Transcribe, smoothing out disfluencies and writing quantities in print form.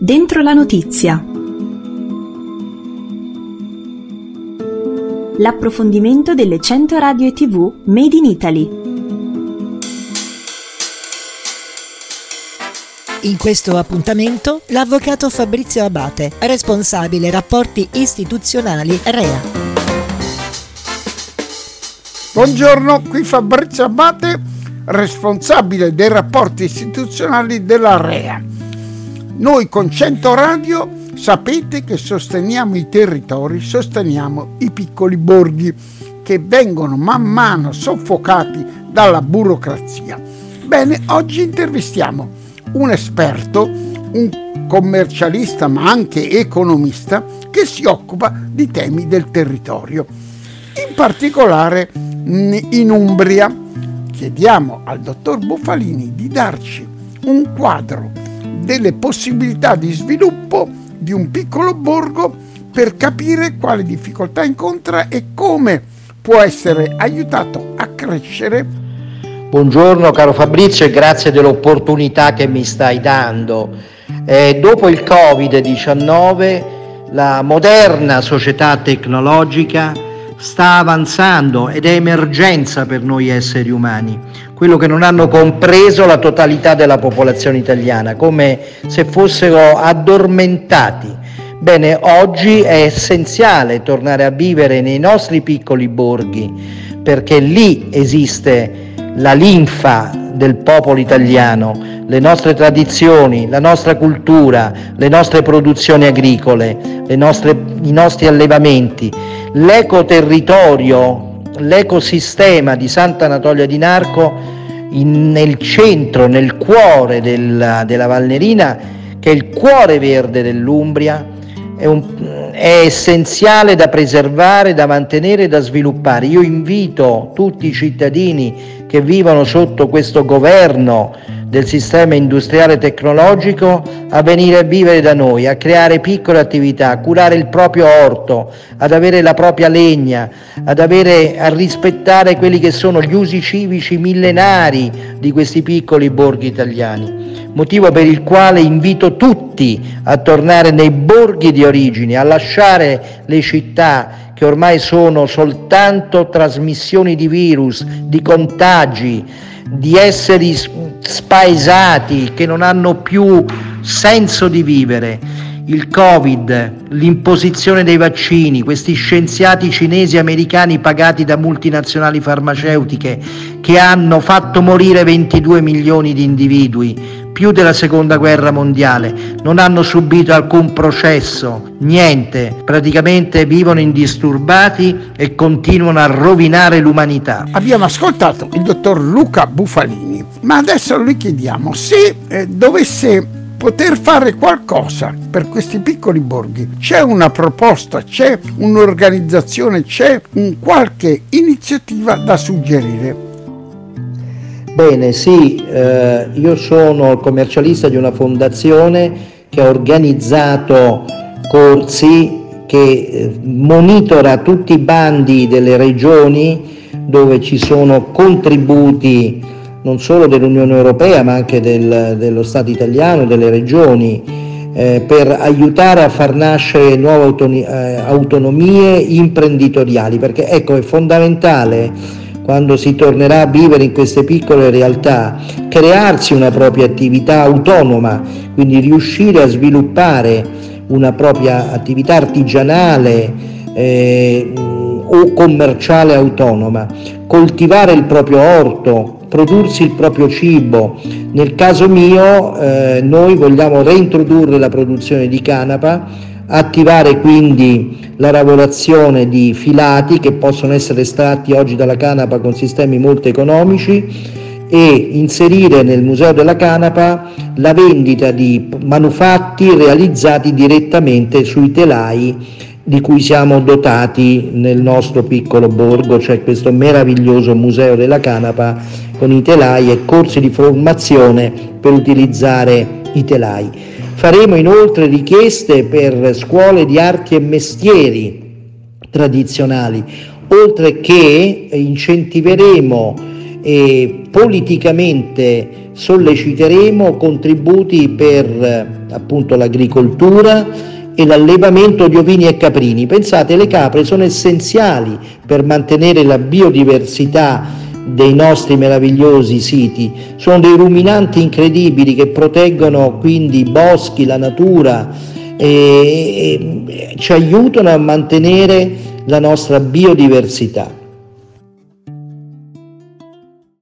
Dentro la notizia. L'approfondimento delle 100 radio e TV Made in Italy. In questo appuntamento l'avvocato Fabrizio Abate, responsabile rapporti istituzionali REA. Buongiorno, qui Fabrizio Abate, responsabile dei rapporti istituzionali della REA. Noi con 100 radio sapete che sosteniamo i territori, sosteniamo i piccoli borghi che vengono man mano soffocati dalla burocrazia. Bene, oggi intervistiamo un esperto, un commercialista ma anche economista che si occupa di temi del territorio. In particolare in Umbria chiediamo al dottor Bufalini di darci un quadro delle possibilità di sviluppo di un piccolo borgo per capire quali difficoltà incontra e come può essere aiutato a crescere. Buongiorno caro Fabrizio e grazie dell'opportunità che mi stai dando. Dopo il Covid-19 la moderna società tecnologica sta avanzando ed è emergenza per noi esseri umani, quello che non hanno compreso la totalità della popolazione italiana, come se fossero addormentati. Bene, oggi è essenziale tornare a vivere nei nostri piccoli borghi, perché lì esiste la linfa del popolo italiano, le nostre tradizioni, la nostra cultura, le nostre produzioni agricole, i nostri allevamenti, l'ecoterritorio, l'ecosistema di Sant'Anatolia di Narco nel centro, nel cuore della Valnerina, che è il cuore verde dell'Umbria, è essenziale da preservare, da mantenere e da sviluppare. Io invito tutti i cittadini che vivono sotto questo governo del sistema industriale tecnologico a venire a vivere da noi, a creare piccole attività, a curare il proprio orto, ad avere la propria legna, a rispettare quelli che sono gli usi civici millenari di questi piccoli borghi italiani. Motivo per il quale invito tutti a tornare nei borghi di origine, a lasciare le città che ormai sono soltanto trasmissioni di virus, di contagi, di esseri spaesati che non hanno più senso di vivere. Il Covid, l'imposizione dei vaccini, questi scienziati cinesi e americani pagati da multinazionali farmaceutiche che hanno fatto morire 22 milioni di individui, più della seconda guerra mondiale, non hanno subito alcun processo, niente, praticamente vivono indisturbati e continuano a rovinare l'umanità. Abbiamo ascoltato il dottor Luca Bufalini, ma adesso gli chiediamo se dovesse poter fare qualcosa per questi piccoli borghi. C'è una proposta, c'è un'organizzazione, c'è qualche iniziativa da suggerire? Bene, sì, io sono il commercialista di una fondazione che ha organizzato corsi, che monitora tutti i bandi delle regioni dove ci sono contributi non solo dell'Unione Europea ma anche dello Stato italiano, delle regioni, per aiutare a far nascere nuove autonomie imprenditoriali, perché ecco, è fondamentale quando si tornerà a vivere in queste piccole realtà crearsi una propria attività autonoma, quindi riuscire a sviluppare una propria attività artigianale o commerciale autonoma, coltivare il proprio orto, prodursi il proprio cibo. Nel caso mio noi vogliamo reintrodurre la produzione di canapa, attivare quindi la lavorazione di filati che possono essere estratti oggi dalla canapa con sistemi molto economici e inserire nel Museo della Canapa la vendita di manufatti realizzati direttamente sui telai di cui siamo dotati nel nostro piccolo borgo. C'è questo meraviglioso Museo della Canapa con i telai e corsi di formazione per utilizzare i telai. Faremo inoltre richieste per scuole di arti e mestieri tradizionali, oltre che incentiveremo e politicamente solleciteremo contributi per appunto l'agricoltura e l'allevamento di ovini e caprini. Pensate, le capre sono essenziali per mantenere la biodiversità dei nostri meravigliosi siti, sono dei ruminanti incredibili che proteggono quindi i boschi, la natura e ci aiutano a mantenere la nostra biodiversità.